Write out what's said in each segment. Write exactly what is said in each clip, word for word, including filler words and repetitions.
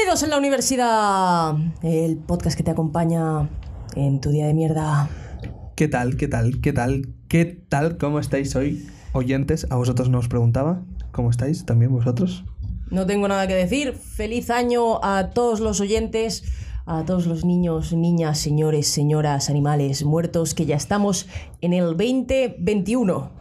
Bienvenidos en la universidad, el podcast que te acompaña en tu día de mierda. ¿Qué tal? ¿Qué tal? ¿Qué tal? ¿Qué tal? ¿Cómo estáis hoy, oyentes? A vosotros no os preguntaba. ¿Cómo estáis también vosotros? No tengo nada que decir. Feliz año a todos los oyentes, a todos los niños, niñas, señores, señoras, animales, muertos, que ya estamos en el veinte veintiuno.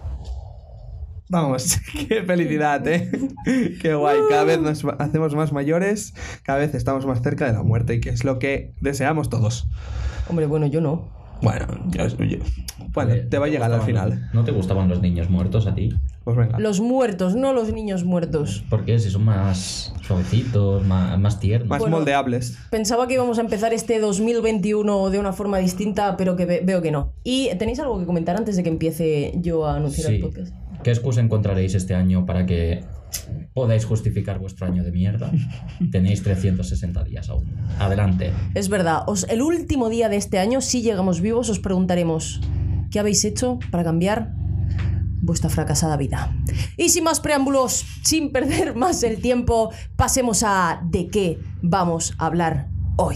Vamos, qué felicidad, ¿eh? Qué guay, cada vez nos hacemos más mayores, cada vez estamos más cerca de la muerte, y que es lo que deseamos todos. Hombre, bueno, yo no. Bueno, yo, yo, bueno, te va a llegar al final. ¿No te gustaban los niños muertos a ti? Pues venga. Los muertos, no los niños muertos. ¿Por qué? Si son más suavecitos, más, más tiernos. Más Bueno, moldeables. Pensaba que íbamos a empezar este dos mil veintiuno de una forma distinta, pero que ve- veo que no. ¿Y tenéis algo que comentar antes de que empiece yo a anunciar Sí. el podcast? ¿Qué excusa encontraréis este año para que podáis justificar vuestro año de mierda? Tenéis trescientos sesenta días aún. Adelante. Es verdad, os, el último día de este año, si llegamos vivos, os preguntaremos ¿qué habéis hecho para cambiar vuestra fracasada vida? Y sin más preámbulos, sin perder más el tiempo, pasemos a ¿de qué vamos a hablar hoy?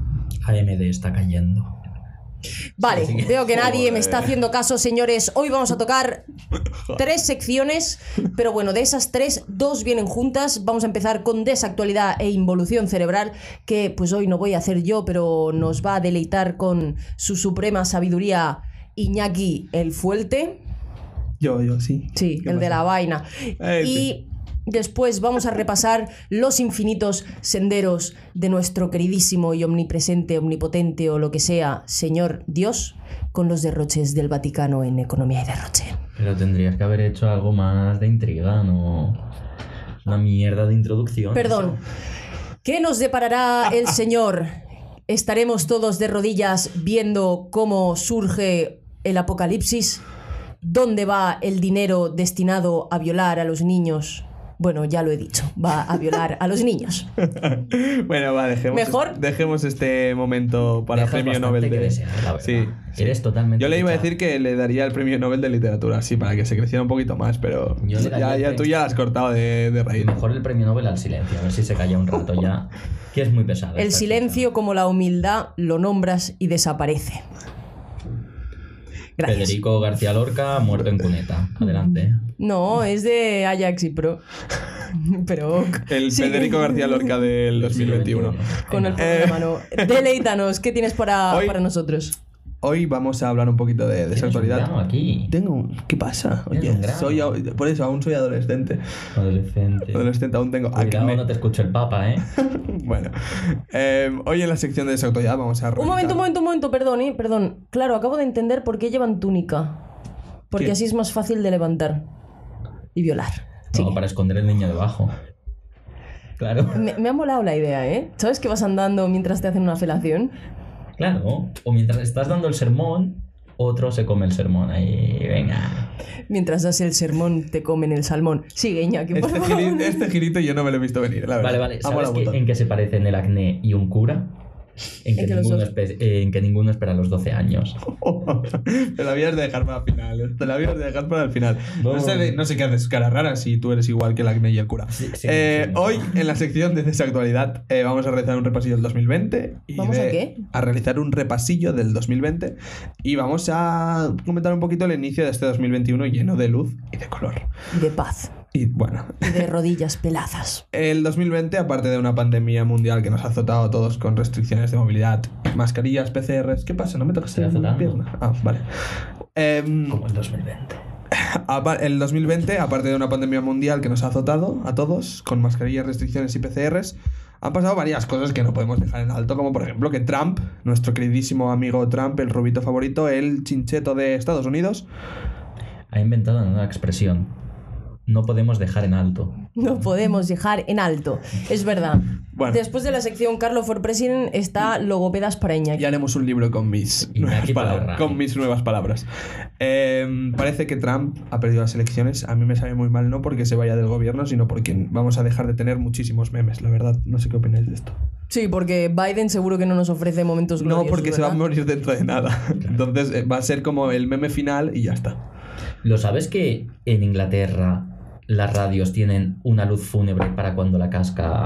A M D está cayendo. Vale, Sí, sí. veo que nadie Joder. me está haciendo caso, señores. Hoy vamos a tocar tres secciones, pero bueno, de esas tres, dos vienen juntas. Vamos a empezar con desactualidad e involución cerebral, que pues hoy no voy a hacer yo, pero nos va a deleitar con su suprema sabiduría Iñaki el Fuerte. Yo, yo, sí. Sí, ¿Qué el de pasa? la vaina. Ese. Y después vamos a repasar los infinitos senderos de nuestro queridísimo y omnipresente, omnipotente o lo que sea, Señor Dios, con los derroches del Vaticano en economía y derroche. Pero tendrías que haber hecho algo más de intriga, ¿no? Una mierda de introducción. Perdón. ¿Qué nos deparará el Señor? ¿Estaremos todos de rodillas viendo cómo surge el apocalipsis? ¿Dónde va el dinero destinado a violar a los niños? Bueno, ya lo he dicho, va a violar a los niños. Bueno, va, dejemos, ¿Mejor? dejemos este momento para Dejas premio bastante Nobel que de... desear, la verdad. Sí, sí. Eres totalmente Yo le iba a fichado. decir que le daría el premio Nobel de literatura, sí, para que se creciera un poquito más, pero Yo le daría ya, el ya premio. tú ya la has cortado de, de raíz. Mejor el premio Nobel al silencio, a ver si se calla un rato ya. Que es muy pesado. El esta silencio, como la humildad, lo nombras y desaparece. chica. Gracias. Federico García Lorca, muerto en cuneta. Adelante. No, es de Ajax y Pro. Pero... El sí. Federico García Lorca del dos mil veintiuno. Con el Venga. poder de mano. Deleítanos, ¿qué tienes para, Hoy- para nosotros? Hoy vamos a hablar un poquito de, de Tienes un desactualidad. grano aquí. Tengo un... ¿Qué pasa? Tienes Oye, un grano. soy, au- por eso aún soy adolescente. Adolescente. Adolescente aún tengo Cuidado, acné. no te escucho el papa, ¿eh? Bueno, eh, hoy en la sección de desactualidad vamos a... Un revisar- momento, un momento, un momento, perdón, ¿eh? Perdón. Claro, acabo de entender por qué llevan túnica. Porque ¿Quién? así es más fácil de levantar y violar. No, Sigue. para esconder el niño debajo. Claro. Me, me ha molado la idea, ¿eh? ¿Sabes que vas andando mientras te hacen una felación? Claro. O mientras estás dando el sermón, otro se come el sermón ahí. Venga. Mientras das el sermón, te comen el salmón. Sigue, Iñaki, por Este, favor. giri- este girito yo no me lo he visto venir, la verdad. Vale, vale. Amo ¿Sabes la qué- puta. en qué se parecen el acné y un cura? En que, En que los ninguno, dos- espe- eh, en que ninguno espera los doce años. Te la habías de dejar para el final. Te la habías de dejar para el final. No, No. sé, de- no sé qué haces cara rara si tú eres igual que el acné y el cura. Sí, sí, Eh, sí. Hoy, en la sección de desactualidad, eh, vamos a realizar un repasillo del dos mil veinte. Y ¿Vamos a de- qué? A realizar un repasillo del dos mil veinte. Y vamos a comentar un poquito el inicio de este dos mil veintiuno lleno de luz y de color. De paz. Y bueno, Y de rodillas peladas. el dos mil veinte, aparte de una pandemia mundial que nos ha azotado a todos con restricciones de movilidad, mascarillas, P C Rs... ¿Qué pasa? ¿No me tocas Estoy la azotando. pierna? Ah, vale. Em, Como el dos mil veinte. Apa- El dos mil veinte, aparte de una pandemia mundial que nos ha azotado a todos, con mascarillas, restricciones y P C Rs, han pasado varias cosas que no podemos dejar en alto, como por ejemplo que Trump, nuestro queridísimo amigo Trump, el rubito favorito, el chincheto de Estados Unidos, Ha inventado una nueva expresión. No podemos dejar en alto. No podemos dejar en alto. Es verdad. Bueno. Después de la sección Carlo for President está Logopedas para Iñaki. y haremos un libro con mis Y nuevas aquí para palabras. la Con mis nuevas palabras. Em, parece que Trump ha perdido las elecciones. A mí me sabe muy mal, no porque se vaya del gobierno, sino porque vamos a dejar de tener muchísimos memes, la verdad. No sé qué opináis de esto. Sí, porque Biden seguro que no nos ofrece momentos gloriosos. No, porque se va a ¿verdad? morir dentro de nada. Entonces eh, va a ser como el meme final y ya está. ¿Lo sabes que en Inglaterra las radios tienen una luz fúnebre para cuando la casca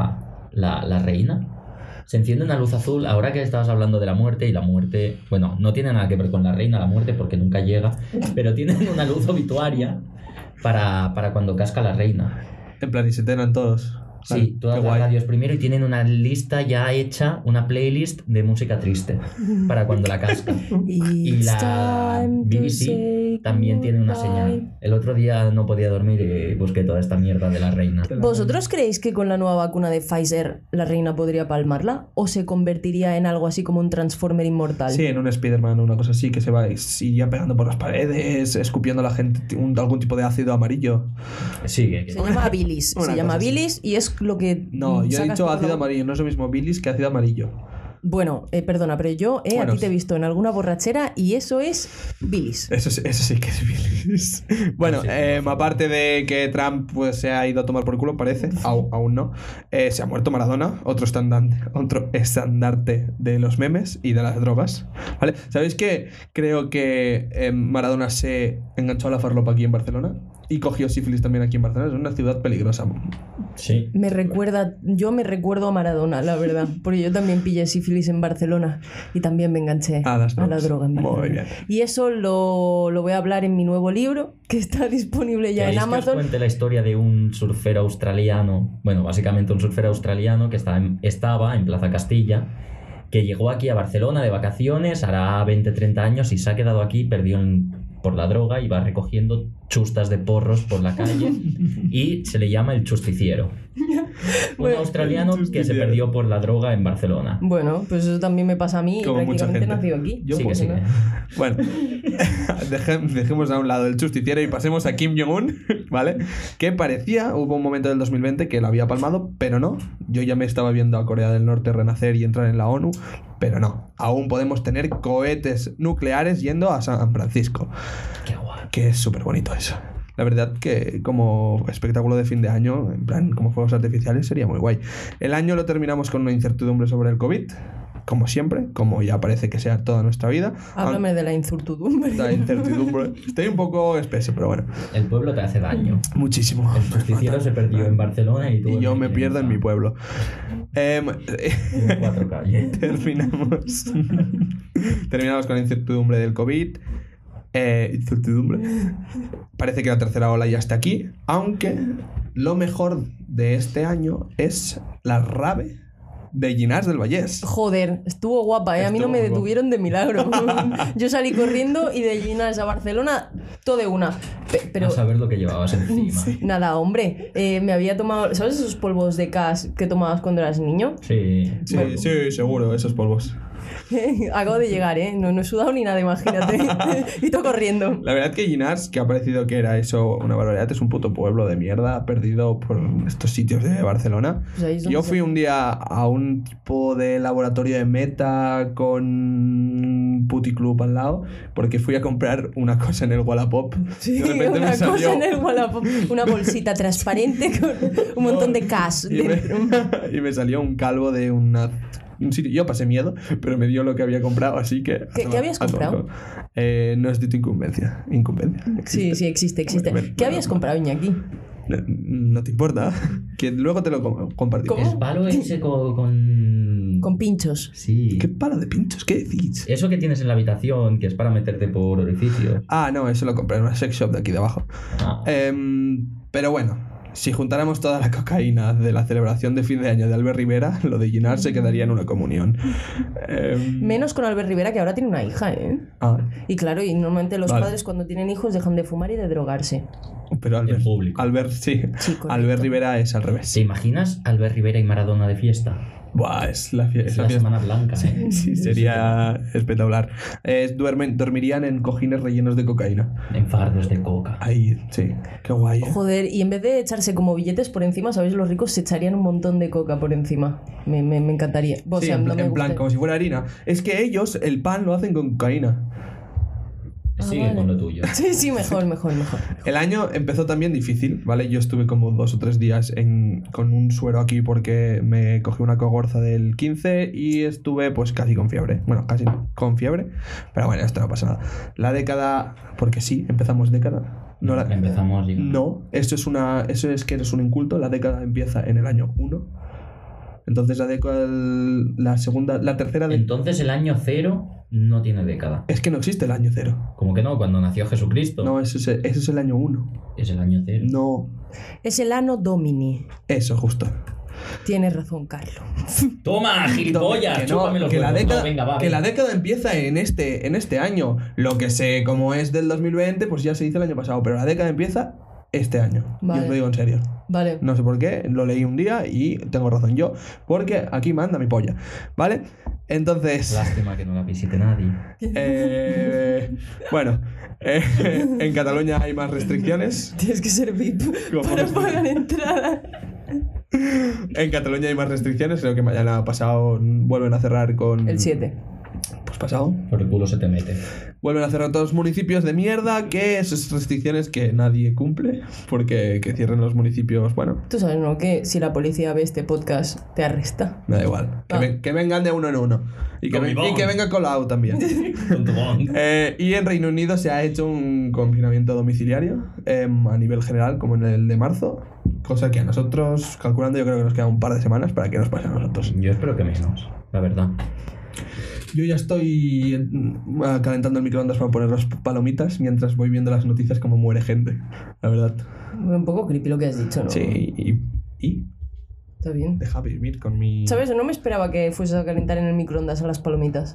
la, la reina, se enciende una luz azul. Ahora que estabas hablando de la muerte, y la muerte, bueno, no tiene nada que ver con la reina, la muerte, porque nunca llega, pero tienen una luz obituaria para, para cuando casca la reina. En plan, y se enteran todos. Sí, Vale, todas qué las guay. radios primero, y tienen una lista ya hecha, una playlist de música triste para cuando la casca. Y la B B C también tiene una señal. El otro día no podía dormir y busqué toda esta mierda de la reina. ¿Vosotros creéis que con la nueva vacuna de Pfizer la reina podría palmarla? ¿O se convertiría en algo así como un Transformer inmortal? Sí, en un Spider-Man, una cosa así, que se va iría pegando por las paredes, escupiendo a la gente un- algún tipo de ácido amarillo. Sí, que, que- Se llama bilis. Una Se llama cosa así. bilis y es lo que. No, yo he sacas dicho por la ácido boca. amarillo, no es lo mismo bilis que ácido amarillo. Bueno, eh, perdona, pero yo eh, Bueno, a ti te he sí. visto en alguna borrachera y eso es bilis. Eso, sí- eso sí que es bilis. Bueno, Sí, eh, por favor. aparte de que Trump pues, se ha ido a tomar por culo, parece, aún, aún no, eh, se ha muerto Maradona, otro estandarte, otro estandarte de los memes y de las drogas. ¿Vale? ¿Sabéis que creo que eh, Maradona se enganchó a la farlopa aquí en Barcelona? Y cogió sífilis también aquí en Barcelona. Es una ciudad peligrosa. sí. Me recuerda, yo me recuerdo a Maradona, la verdad, porque yo también pillé sífilis en Barcelona y también me enganché A las la drogas. droga en Muy Barcelona. bien. Y eso lo, lo voy a hablar en mi nuevo libro, que está disponible ya en ¿Queréis que os Amazon. cuente la historia de un surfero australiano? Bueno, básicamente un surfero australiano que estaba en, estaba en Plaza Castilla, que llegó aquí a Barcelona de vacaciones, hará veinte treinta años, y se ha quedado aquí, perdió en- por la droga, y va recogiendo chustas de porros por la calle y se le llama el chusticiero. Un Bueno, australiano el que se justiciero. perdió por la droga en Barcelona. Bueno, pues eso también me pasa a mí y Como mucha prácticamente gente. nació aquí. Yo Sí que pues, sí. ¿no? que- Bueno, deje- dejemos a un lado el justiciero y pasemos a Kim Jong-un, ¿vale? Que parecía, hubo un momento del dos mil veinte que lo había palmado, pero no. Yo ya me estaba viendo a Corea del Norte renacer y entrar en la ONU, pero no. Aún podemos tener cohetes nucleares yendo a San Francisco, Qué guay. que es súper bonito eso. La verdad que como espectáculo de fin de año, en plan como fuegos artificiales, sería muy guay. El año lo terminamos con una incertidumbre sobre el COVID, como siempre, como ya parece que sea toda nuestra vida. Háblame de la incertidumbre. La incertidumbre. Estoy un poco espeso, pero bueno. El pueblo te hace daño. Muchísimo. El justiciero se perdió en Barcelona y tú... Y yo en- me pierdo en mi pueblo. Em, en cuatro calles. terminamos. Terminamos con la incertidumbre del COVID. Eh, incertidumbre. Parece que la tercera ola ya está aquí. Aunque lo mejor de este año es la rave de Llinars del Vallès. Joder, estuvo guapa, ¿eh? A mí no Estuvo me muy guapa. detuvieron de milagro. Yo salí corriendo y de Llinars a Barcelona, todo de una. Pe- Pero A saber lo que llevabas encima. nada, hombre, eh, me había tomado... ¿Sabes esos polvos de cas que tomabas cuando eras niño? Sí. Sí, sí, seguro, esos polvos. Acabo de llegar, ¿eh? No, no he sudado ni nada, imagínate. Y todo corriendo. La verdad que Llinars, que ha parecido que era eso una barbaridad, es un puto pueblo de mierda perdido por estos sitios de Barcelona. Pues ahí es donde Yo se- fui un día a un tipo de laboratorio de meta con un puticlub al lado porque fui a comprar una cosa en el Wallapop. Sí, De repente una me salió- cosa en el Wallapop, una bolsita transparente con un montón de cash y me, dentro. y me salió un calvo de una, un sitio. Yo pasé miedo, pero me dio lo que había comprado, así que... ¿Qué- qué habías a tomar comprado? por- Eh, no es de tu incumbencia. Incumbencia. Sí, existe. sí, existe, existe. Bueno, ¿Qué habías comprado, Iñaki? No, no te importa. Que luego te lo com- compartimos. ¿Cómo? Es palo ese co- con... Con pinchos. Sí. ¿Qué palo de pinchos? ¿Qué decís? Eso que tienes en la habitación, que es para meterte por orificio. Ah, no, eso lo compré en una sex shop de aquí de abajo. Ah. Em, pero bueno, si juntáramos toda la cocaína de la celebración de fin de año de Albert Rivera, lo de Llinars se quedaría en una comunión. Em, Menos con Albert Rivera, que ahora tiene una hija, ¿eh? ah, Y claro, y normalmente los Vale. padres cuando tienen hijos dejan de fumar y de drogarse. pero Albert, En público. Albert, sí. Sí, correcto. Albert Rivera es al revés. ¿Te imaginas Albert Rivera y Maradona de fiesta? Buah, es la, fie- Es es la la fiesta. semana blanca, ¿eh? Sí, sería espectacular. Eh, duermen, dormirían en cojines rellenos de cocaína. En fardos de coca. Ahí, sí. Qué guay. ¿eh? Joder, y en vez de echarse como billetes por encima, ¿sabéis? Los ricos se echarían un montón de coca por encima. Me, me, me encantaría. O Sí, sea, en, no plan, me en plan, gusta. como si fuera harina. Es que ellos el pan lo hacen con cocaína. Ah, Sigue vale. con lo tuyo. Sí, sí, mejor, mejor, mejor. El año empezó también difícil, ¿vale? Yo estuve como dos o tres días en, con un suero aquí porque me cogí una cogorza del quince y estuve pues casi con fiebre. Bueno, casi no, con fiebre. Pero bueno, esto no pasa nada. La década, porque sí, empezamos década. No, la, Empezamos y- no, eso es, una, eso es que eres un inculto. La década empieza en el año uno. Entonces la década, la segunda, la tercera de... Entonces el año cero no tiene década. Es que no existe el año cero. ¿Cómo que no? Cuando nació Jesucristo. No, eso es, el- eso es el año uno. Es el año cero. No, Es el Anno Domini. eso justo. Tienes razón, Carlos. ¡Toma, gilipollas! Que, no, Chúpame los que la huevos. década, No, venga, va, que la venga. década empieza en este, en este año. Lo que sé, como es del dos mil veinte, pues ya se hizo el año pasado. Pero la década empieza este año. Y Vale. os lo digo en serio. Vale. No sé por qué, lo leí un día y tengo razón yo, porque aquí manda mi polla, ¿vale? Entonces, Lástima que no la visite nadie. eh, bueno, eh, en Cataluña hay más restricciones. Tienes que ser V I P ¿Cómo para es? pagar entrada. En Cataluña hay más restricciones, creo que mañana pasado vuelven a cerrar con... El siete. Pues pasado. Por el culo se te mete. Vuelven a cerrar todos los municipios de mierda, que esas restricciones que nadie cumple, porque que cierren los municipios, bueno, Tú sabes, ¿no? Que si la policía ve este podcast, te arresta. me da igual. Que, Ah. ven- que vengan de uno en uno. Y que, Con ven- mi y bong. que venga colado también. Con tu bong. Eh, y en Reino Unido se ha hecho un confinamiento domiciliario em, a nivel general, como en el de marzo, cosa que a nosotros, calculando, yo creo que nos queda un par de semanas para que nos pase a nosotros. Yo espero que menos, la verdad. Yo ya estoy mm, ah, calentando el microondas para poner las palomitas mientras voy viendo las noticias como muere gente, la verdad. Un poco creepy lo que has dicho, ¿no? Sí, y, y Está bien. deja vivir con mi... ¿Sabes? No me esperaba que fueses a calentar en el microondas a las palomitas.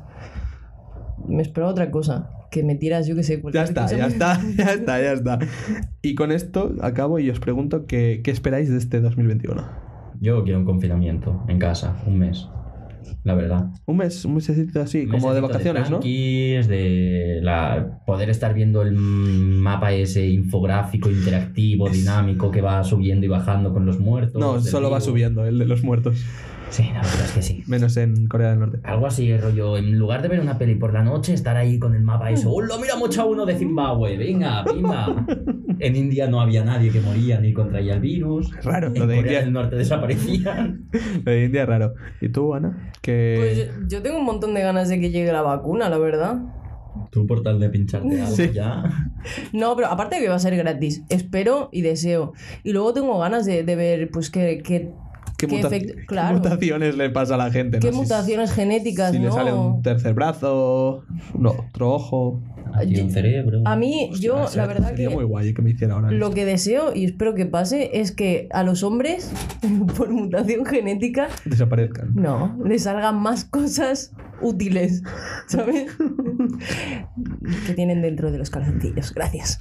Me esperaba otra cosa. Que me tiras, yo que sé. Ya cualquier está, cosa. ya está, ya está, ya está. Y con esto acabo y os pregunto que, qué esperáis de este dos mil veintiuno. Yo quiero un confinamiento en casa, un mes. La verdad. Un mes, un mesecito así, Un como de mesecito vacaciones, ¿no? tranquis, de la, poder estar viendo el mapa ese infográfico, interactivo, dinámico que va subiendo y bajando con los muertos. No, del solo va virus. subiendo el de los muertos. Sí, la verdad es que sí. Menos en Corea del Norte. Algo así, rollo, en lugar de ver una peli por la noche, estar ahí con el mapa eso. ¡Hola, mira, hemos echado uno de Zimbabue! ¡Venga, pimba! En India no había nadie que moría ni contraía el virus. Es raro, En lo de Corea India, del Norte desaparecían. lo de India es raro. ¿Y tú, Ana? Que... Pues yo, yo tengo un montón de ganas de que llegue la vacuna, la verdad. Tú por tal de pincharte algo Sí. ya. No, pero aparte de que va a ser gratis. Espero y deseo. Y luego tengo ganas de, de ver, pues, qué, qué, ¿Qué, qué muta- efecto- qué claro. mutaciones le pasa a la gente? qué ¿no? Si- mutaciones genéticas, Si ¿no? le sale un tercer brazo, no, otro ojo. Aquí un cerebro. A mí, yo, Hostia, la verdad sería que muy guay que me hiciera ahora. lo esto. que deseo y espero que pase es que a los hombres, por mutación genética, Desaparezcan. no, les salgan más cosas útiles, ¿sabes? que tienen dentro de los calzoncillos. Gracias.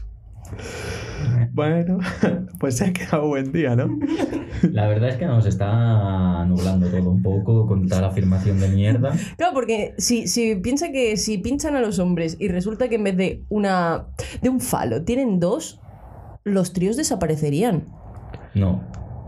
Bueno, pues se ha quedado buen día, ¿no? La verdad es que nos está nublando todo un poco con tal afirmación de mierda. Claro, porque si, si piensa que si pinchan a los hombres y resulta que en vez de una de un falo tienen dos, los tríos desaparecerían. No,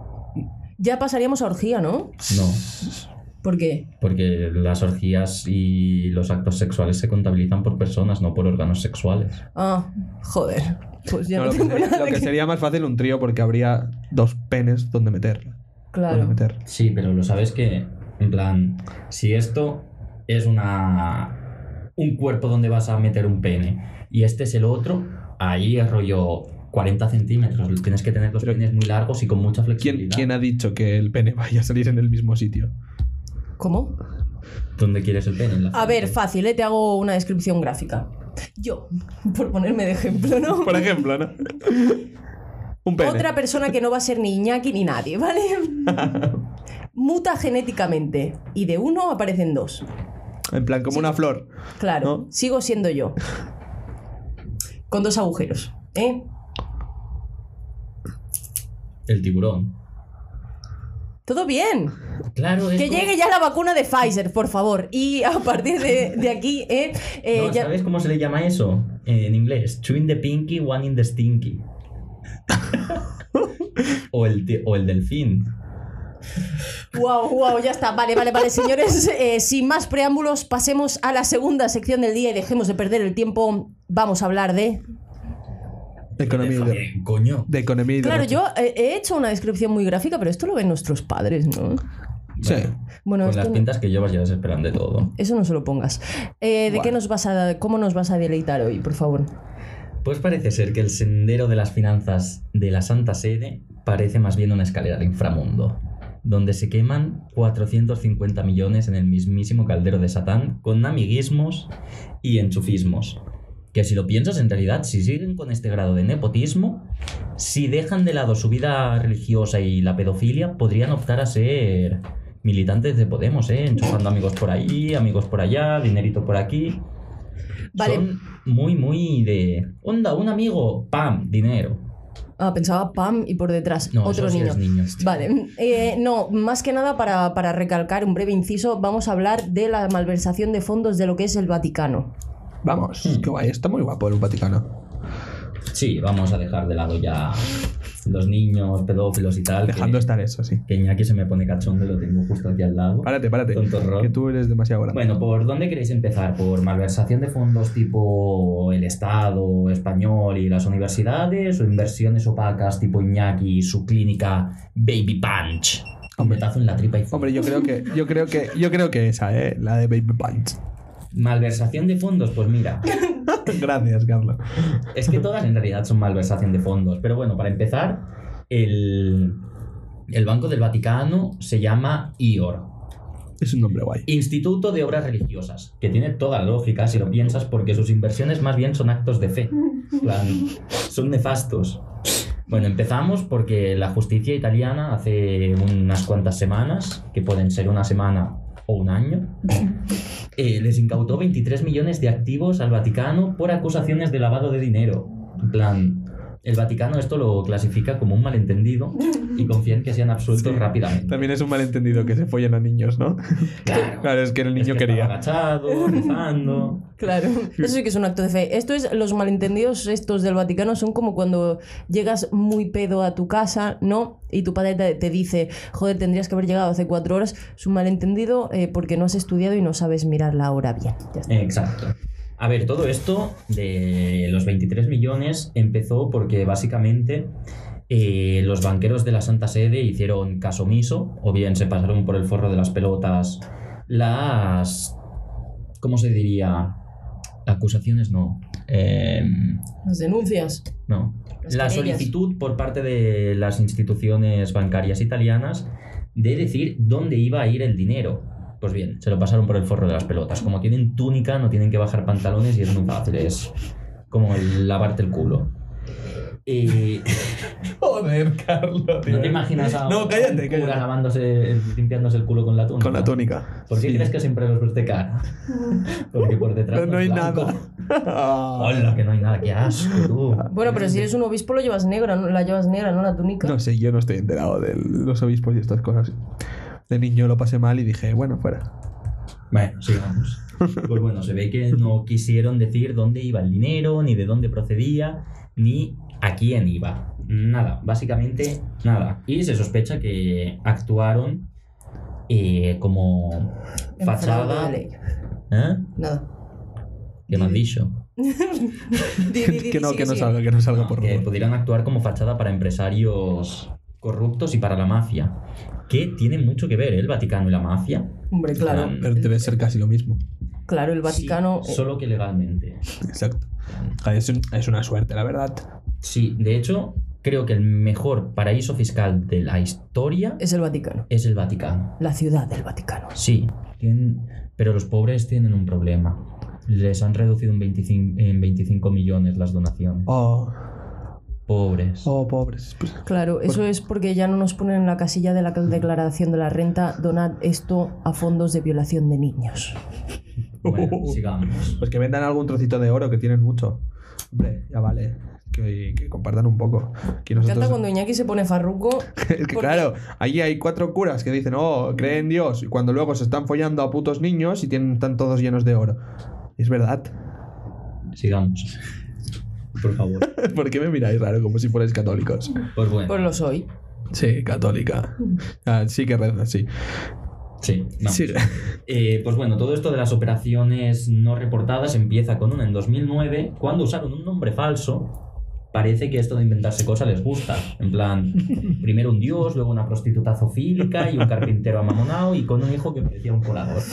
Ya pasaríamos a orgía, ¿no? no. ¿Por qué? Porque las orgías y los actos sexuales se contabilizan por personas, no por órganos sexuales. Ah, joder. Pues ya No, no, lo, que tengo sería, nada lo que que- sería más fácil un trío porque habría dos penes donde meter. Donde Claro. meter. Sí, pero lo sabes que, en plan, si esto es una un cuerpo donde vas a meter un pene y este es el otro, ahí es rollo cuarenta centímetros. Tienes que tener los Pero- penes muy largos y con mucha ¿Quién, flexibilidad. ¿Quién ha dicho que el pene vaya a salir en el mismo sitio? ¿Cómo? ¿Dónde quieres el pene? ¿En la A ver, frente? fácil, ¿eh? Te hago una descripción gráfica. Yo, por ponerme de ejemplo, ¿no? Por ejemplo, ¿no? Un pene. Otra persona que no va a ser ni Iñaki ni nadie, ¿vale? Muta genéticamente y de uno aparecen dos. En plan, como una flor. Claro, ¿No? sigo siendo yo. Con dos agujeros, ¿eh? El tiburón. Todo bien. Claro, es Que como- llegue ya la vacuna de Pfizer, por favor. Y a partir de, de aquí, ¿eh? Eh, No, ya- ¿sabes cómo se le llama eso? En inglés. Two in the pinky, one in the stinky. o, el ti- o el delfín. Wow, wow, ya está. Vale, vale, vale, señores. Eh, sin más preámbulos, pasemos a la segunda sección del día y dejemos de perder el tiempo. Vamos a hablar de... De economía y de, Déjame, coño. de economía y Claro, derroche. yo eh, he hecho una descripción muy gráfica, pero esto lo ven nuestros padres, ¿no? Sí. Bueno, Con esto las no- pintas que llevas ya se esperan de todo. eso no se lo pongas. Eh, ¿De Bueno. qué nos vas a, cómo nos vas a deleitar hoy, por favor? Pues parece ser que el sendero de las finanzas de la Santa Sede parece más bien una escalera al inframundo. donde se queman cuatrocientos cincuenta millones en el mismísimo caldero de Satán, con amiguismos y enchufismos. Que si lo piensas, en realidad, si siguen con este grado de nepotismo, si dejan de lado su vida religiosa y la pedofilia, podrían optar a ser militantes de Podemos, ¿eh? Enchufando amigos por ahí, amigos por allá, dinerito por aquí. Vale. Son muy, muy de... Onda, un amigo, pam, dinero. Ah, pensaba Pam y por detrás No, otro esos sí niño. es niños, tío. Vale, eh, no, más que nada para, para recalcar un breve inciso, vamos a hablar de la malversación de fondos de lo que es el Vaticano. Vamos, Hmm. qué guay, está muy guapo el Vaticano. Sí, vamos a dejar de lado ya los niños, pedófilos y tal. Dejando que, estar eso, sí. que Iñaki se me pone cachondo, lo tengo justo aquí al lado. Párate, párate, Tontorrón. que tú eres demasiado grande. Bueno, ¿por dónde queréis empezar? ¿Por malversación de fondos tipo el Estado español y las universidades? ¿O inversiones opacas tipo Iñaki y su clínica Baby Punch? Un Hombre. petazo en la tripa y fuera. Hombre, yo creo que, yo creo que, yo creo que esa, ¿eh? La de Baby Punch. Malversación de fondos, pues mira, Gracias, Carlos. es que todas en realidad son malversación de fondos. Pero bueno, para empezar, el, el Banco del Vaticano se llama I O R. Es un nombre guay. Instituto de Obras Religiosas, que tiene toda la lógica si lo piensas, porque sus inversiones más bien son actos de fe. En plan, son nefastos. Bueno, empezamos porque la justicia italiana hace unas cuantas semanas, que pueden ser una semana o un año, eh, les incautó veintitrés millones de activos al Vaticano por acusaciones de lavado de dinero. En plan, el Vaticano esto lo clasifica como un malentendido y confía en que sean absueltos Sí. rápidamente. También es un malentendido que se follen a niños, ¿no? Claro. Claro, es que el niño Es que quería. estaba agachado, rezando. Claro, eso sí que es un acto de fe. Esto es, los malentendidos estos del Vaticano son como cuando llegas muy pedo a tu casa, ¿no? Y tu padre te, te dice, joder, tendrías que haber llegado hace cuatro horas. Es un malentendido eh, porque no has estudiado y no sabes mirar la hora bien. Ya está. Exacto. A ver, todo esto de los veintitrés millones empezó porque básicamente eh, los banqueros de la Santa Sede hicieron caso omiso, o bien se pasaron por el forro de las pelotas las... ¿Cómo se diría? Acusaciones no. Eh, Las denuncias. no. Las La querellas. solicitud por parte de las instituciones bancarias italianas de decir dónde iba a ir el dinero. Pues bien, se lo pasaron por el forro de las pelotas. Como tienen túnica, no tienen que bajar pantalones y es muy fácil. Es como el lavarte el culo. Y... Joder, Carlos, tío. ¿No te imaginas a No, cállate, un cura cállate. lavándose, limpiándose el culo con la túnica? Con la túnica. ¿Por qué Sí. crees que siempre los ves de cara? Porque por detrás Pero no hay es blanco. nada. Ah. Hola, que no hay nada, qué asco, tú. Bueno, pero si eres un obispo lo llevas negra, ¿no? La llevas negra, ¿no? La túnica. No sé, yo no estoy enterado de los obispos y estas cosas. De niño lo pasé mal y dije, bueno, fuera. Bueno, sigamos. Pues bueno, se ve que no quisieron decir dónde iba el dinero, ni de dónde procedía, ni a quién iba. Nada, básicamente nada. Y se sospecha que actuaron eh, como En fachada... fraude de ley. ¿Eh? Nada. ¿Qué me has dicho? Di, di, di, que no, sigue, que no sigue. salga, que no salga No, por que favor. pudieran actuar como fachada para empresarios corruptos y para la mafia. Que tiene mucho que ver, ¿eh? El Vaticano y la mafia. Hombre, claro. Plan, Pero debe ser casi lo mismo. Claro, el Vaticano. Sí, solo que legalmente. Exacto. Es, un- es una suerte, la verdad. Sí, de hecho, creo que el mejor paraíso fiscal de la historia Es el Vaticano. es el Vaticano. La ciudad del Vaticano. Sí, tienen- pero los pobres tienen un problema. Les han reducido en veinticinco, en veinticinco millones las donaciones. Oh, Pobres. oh, pobres. Pues, Claro, eso es porque ya no nos ponen en la casilla de la declaración de la renta, donad esto a fondos de violación de niños. Bueno, sigamos. pues que vendan algún trocito de oro, que tienen mucho. Hombre, ya vale. Que, que compartan un poco. Que Me encanta nosotros... cuando Iñaki se pone farruco. Es que porque- claro, allí hay cuatro curas que dicen, oh, creen en Dios, y cuando luego se están follando a putos niños y tienen, están todos llenos de oro. Es verdad. Sigamos. Por favor. ¿Por qué me miráis raro como si fuerais católicos? Pues bueno. Pues lo soy. Sí, católica. Ah, sí que reza, sí. Sí, vamos. Sigue. Eh, pues bueno, todo esto de las operaciones no reportadas empieza con una en dos mil nueve, cuando usaron un nombre falso. Parece que esto de inventarse cosas les gusta. En plan, primero un dios, luego una prostituta zoofílica y un carpintero amamonao y con un hijo que parecía un colador.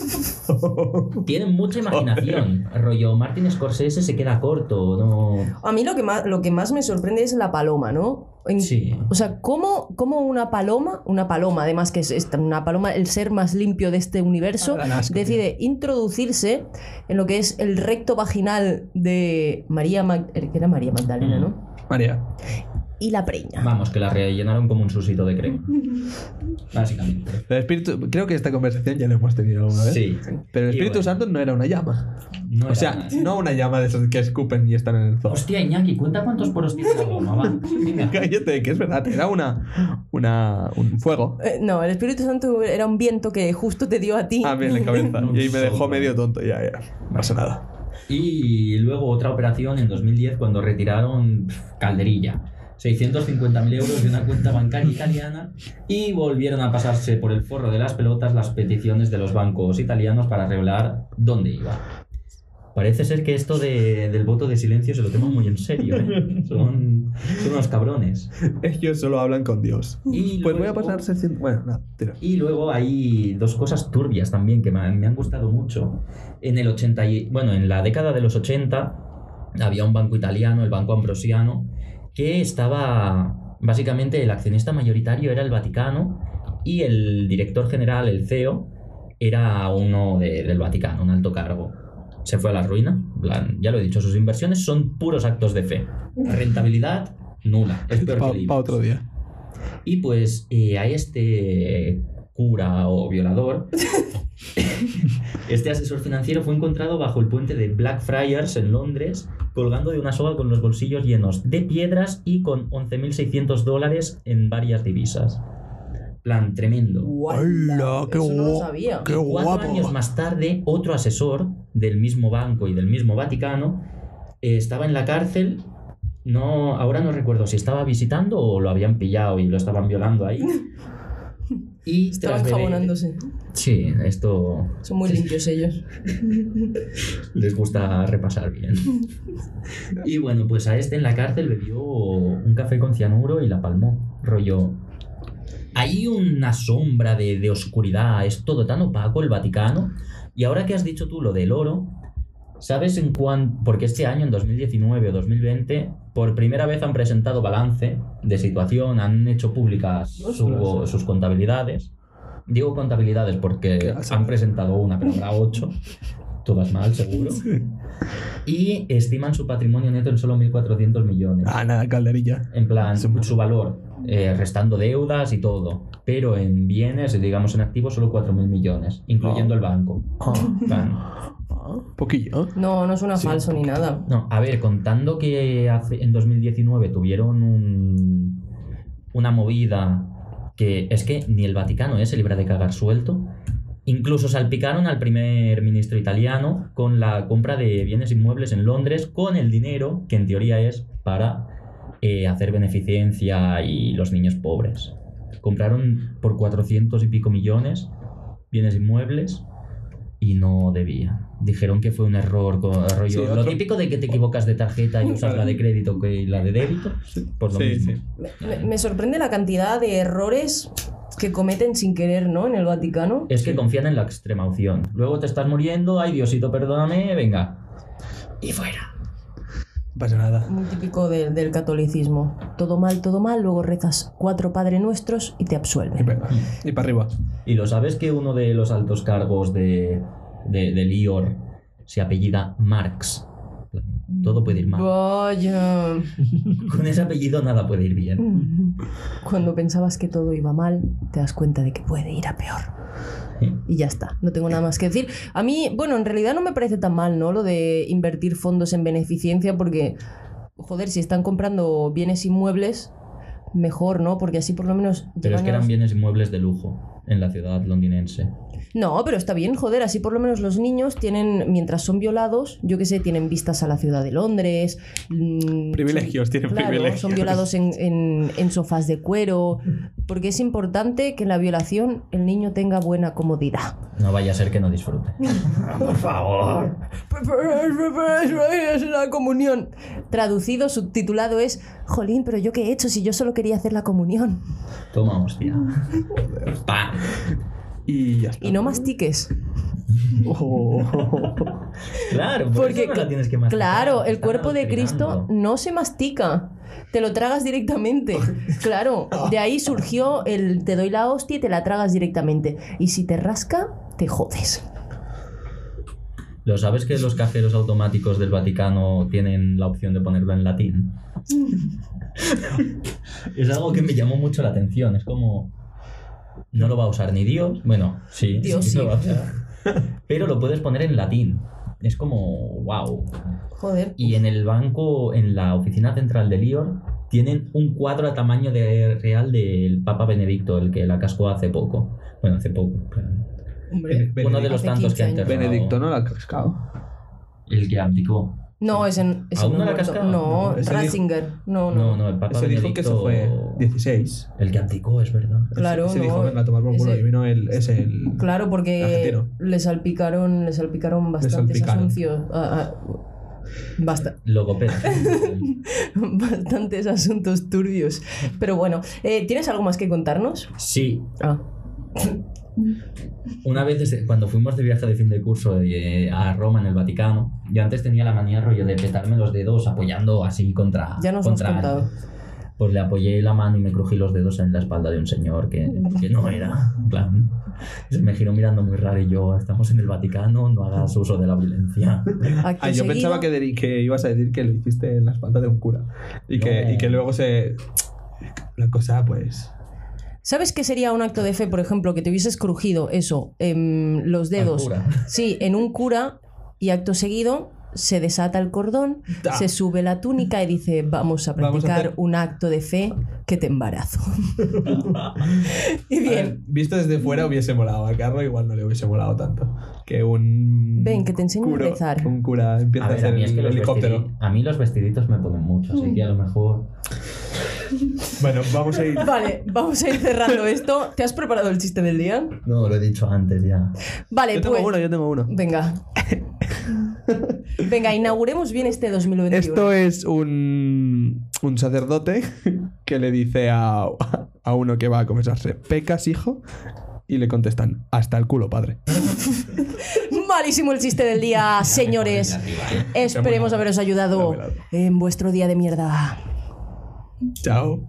Tienen mucha imaginación. Rollo, Martin Scorsese se queda corto, ¿no? A mí lo que más, lo que más me sorprende es la paloma, ¿no? En- Sí. O sea, ¿cómo, cómo una paloma, una paloma, además que es esta, una paloma, el ser más limpio de este universo, Ah, dan asco, decide introducirse en lo que es el recto vaginal de María Mag- que era María Magdalena, ¿no? María. Y la preña. Vamos, que la rellenaron como un susito de crema. Básicamente. El espíritu, creo que esta conversación ya la hemos tenido alguna vez. Sí. Pero el Y Espíritu bueno, Santo no era una llama. no O era sea, una- no una llama de esas que escupen y están en el zoo. Hostia, Iñaki, cuenta cuántos poros tiene la goma, va. Venga. Cállate, que es verdad. Era una, una, un fuego. Eh, no, el Espíritu Santo era un viento que justo te dio a ti. Ah, bien, en la cabeza. Un Y ahí me dejó soplo. medio tonto. Ya, ya. No pasa nada. Y luego otra operación en dos mil diez cuando retiraron pf, Calderilla. seiscientos cincuenta mil euros de una cuenta bancaria italiana y volvieron a pasarse por el forro de las pelotas las peticiones de los bancos italianos para revelar dónde iba. Parece ser que esto de- del voto de silencio se lo toman muy en serio, ¿eh? Son, son unos cabrones. Ellos solo hablan con Dios. Y Pues voy a luego- pasar seiscientos... Bueno, nada, tira. Y luego hay dos cosas turbias también que me han, me han gustado mucho. En el ochenta y, bueno, en la década de los ochenta había un banco italiano, el Banco Ambrosiano, que estaba básicamente el accionista mayoritario era el Vaticano y el director general, el C E O, era uno de- del Vaticano, un alto cargo. Se fue a la ruina. En plan, ya lo he dicho, sus inversiones son puros actos de fe. Rentabilidad nula. Es peor que Para libros. otro día. Y pues eh, a este cura o violador, este asesor financiero fue encontrado bajo el puente de Blackfriars en Londres, colgando de una soga con los bolsillos llenos de piedras y con once mil seiscientos dólares en varias divisas. Plan, tremendo. ¡Hala, qué Eso no lo guapo! sabía. ¡Qué Cuatro guapo! años más tarde, otro asesor del mismo banco y del mismo Vaticano eh, estaba en la cárcel. No, ahora no recuerdo si estaba visitando o lo habían pillado y lo estaban violando ahí. Y Estaban tras beber- jabonándose. Sí, esto Son muy limpios ellos. les gusta repasar bien. Y bueno, pues a este en la cárcel bebió un café con cianuro y la palmó. Rollo. Hay una sombra de, de oscuridad, es todo tan opaco el Vaticano. Y ahora que has dicho tú lo del oro, ¿sabes en cuánto? Porque este año, en dos mil diecinueve o dos mil veinte, por primera vez han presentado balance de situación, han hecho públicas su- sus contabilidades. Digo contabilidades porque han presentado una, pero habrá ocho. Todas mal, seguro. Y estiman su patrimonio neto en solo mil cuatrocientos millones. Ah, nada, calderilla. En plan, Sí, bueno. su valor, eh, restando deudas y todo. Pero en bienes, digamos en activos, solo cuatro mil millones, incluyendo Oh. el banco. Ah, En plan, ah, poquillo. No, no suena falso ni nada. no, a ver, contando que hace, en dos mil diecinueve tuvieron un, una movida que es que ni el Vaticano eh, se libra de cagar suelto. Incluso salpicaron al primer ministro italiano con la compra de bienes inmuebles en Londres con el dinero que en teoría es para eh, hacer beneficencia y los niños pobres. Compraron por cuatrocientos y pico millones bienes inmuebles y no debía. Dijeron que fue un error, co- rollo, Sí, lo otro- típico de que te equivocas de tarjeta y usas la de crédito que la de débito, pues lo Sí, mismo. sí. Me, me sorprende la cantidad de errores que cometen sin querer, ¿no? En el Vaticano. Es que confían en la extrema opción. Luego te estás muriendo, ay Diosito, perdóname, venga. Y fuera. No pasa nada. Muy típico de- del catolicismo. Todo mal, todo mal, luego rezas cuatro Padre Nuestros y te Y absuelven. para, y para arriba. ¿Y lo sabes que uno de los altos cargos de, de, del I O R se apellida Marx? Todo puede ir mal. Vaya. Con ese apellido nada puede ir bien. Cuando pensabas que todo iba mal, te das cuenta de que puede ir a peor. Y ya está, no tengo nada más que decir. A mí, bueno, en realidad no me parece tan mal, ¿no? Lo de invertir fondos en beneficencia porque, joder, si están comprando bienes inmuebles, mejor, ¿no? Porque así por lo menos... Pero es llegan que a eran los- bienes inmuebles de lujo en la ciudad londinense. No, pero está bien, joder, así por lo menos los niños tienen, mientras son violados, yo qué sé, tienen vistas a la ciudad de Londres. mm, Privilegios, son- tienen claro, privilegios. son violados en, en, en sofás de cuero, porque es importante que en la violación el niño tenga buena comodidad. No vaya a ser que no disfrute. Por favor. Es la comunión. Traducido, subtitulado es, jolín, pero yo qué he hecho si yo solo quería hacer la comunión. Toma, hostia. ¡Pam! Y ya está. Y no mastiques. Oh. Claro, por Porque, eso no la tienes que masticar. claro, te el están cuerpo de Cristo adoctrinando. no se mastica. Te lo tragas directamente. Claro, de ahí surgió el te doy la hostia y te la tragas directamente. Y si te rasca, te jodes. ¿Lo sabes que los cajeros automáticos del Vaticano tienen la opción de ponerlo en latín? Es algo que me llamó mucho la atención. Es como... No lo va a usar ni Dios. Bueno, sí. Dios sí. Lo va a usar. Pero lo puedes poner en latín. Es como... ¡Wow! Joder. Y en el banco, en la oficina central de Lior, tienen un cuadro a tamaño de real del Papa Benedicto, el que la cascó hace poco. Bueno, hace poco, claro. Hombre. Benedicto. Uno de los Hace tantos que ha quince años. enterrado. Benedicto no la ha cascado. El que abdicó. No, ese, ese ¿Aún no no la ha muerto. cascaba? No, No, ese dijo- Ratzinger. No, no. No, no, el Papa Ese Benedicto... dijo que se fue dieciséis. El que abdicó, es verdad. Claro, ese no. dijo, venga, a tomar por culo. Ese- Y vino el, ese, el... Claro, porque Argentino. le salpicaron, le salpicaron bastantes salpicaron. asuntos. ah, ah, basta- Logopeda. bastantes asuntos turbios. Pero bueno, eh, ¿tienes algo más que contarnos? Sí. Ah. Una vez desde- cuando fuimos de viaje de fin de curso eh, a Roma en el Vaticano, yo antes tenía la manía rollo de petarme los dedos apoyando así contra... Ya nos lo has contra contado. algo. Pues le apoyé la mano y me crují los dedos en la espalda de un señor que, que no era. En plan, se me giró mirando muy raro y yo, estamos en el Vaticano, no hagas uso de la violencia. Acto Ah, yo seguido- pensaba que, de- que ibas a decir que lo hiciste en la espalda de un cura. Y, que, No. y que luego se... La cosa, pues... ¿Sabes qué sería un acto de fe, por ejemplo, que te hubieses crujido eso, em, los dedos? cura. Sí, en un cura y acto seguido se desata el cordón, Da. se sube la túnica y dice, vamos a Vamos a practicar hacer- un acto de fe que te embarazo. Y A ver, bien, visto desde fuera hubiese molado. A Carlos igual no le hubiese molado tanto. Que un... Ven, que te enseño a curo- rezar. Un cura empieza A a, ver, a hacer mí, es que el los helicóptero. vestidi- a mí los vestiditos me ponen mucho, así que a lo mejor... Bueno, vamos a ir... vale, vamos a ir cerrando esto. ¿Te has preparado el chiste del día? No, lo he dicho antes ya. Vale, Yo tengo pues... uno, yo tengo uno. Venga. Venga, inauguremos bien este dos mil veintiuno. Esto es un, un sacerdote que le dice a, a uno que va a confesarse, ¿pecas, hijo? Y le contestan, hasta el culo, padre. Malísimo el chiste del día, señores. Esperemos haberos ayudado en vuestro día de mierda. Chao.